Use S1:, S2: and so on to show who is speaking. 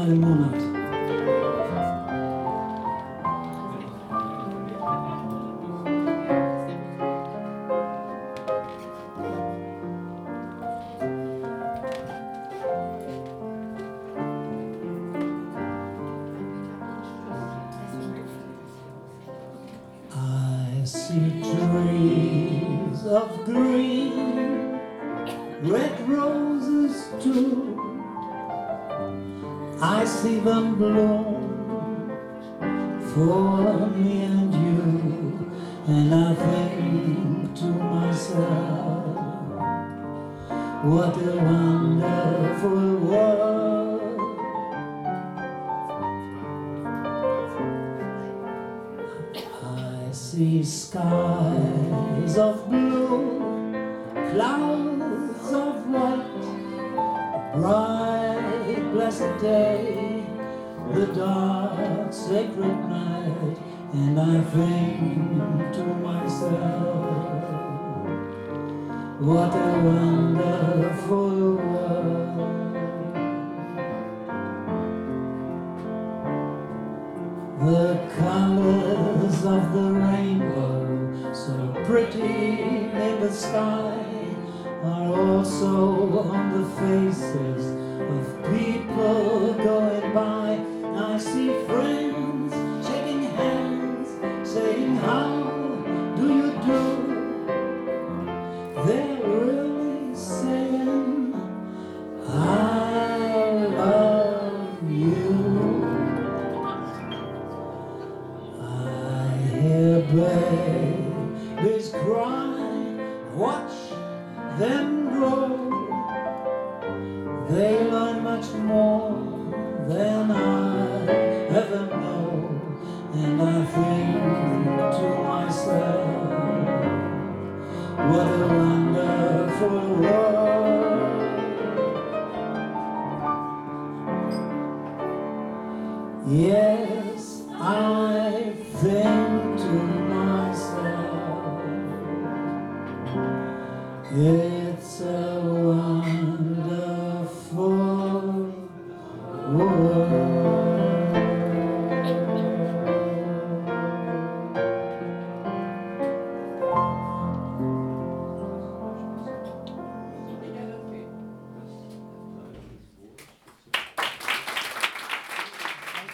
S1: einen Monat. I see trees of green, red roses too. I see them bloom for me and you, and I think to myself, what a wonderful world. I see skies of blue, clouds of white, bright blessed day, the dark sacred night, and I think to myself, what a wonderful world. The colors of the rainbow, so pretty in the sky, are also on the faces of people going by. I see friends shaking hands, saying, how do you do? They're really saying, I love you. I hear babies cry, watch them grow. They learn much more than I ever know, and I think to myself, what a wonderful world. Yes, I think to myself, yeah.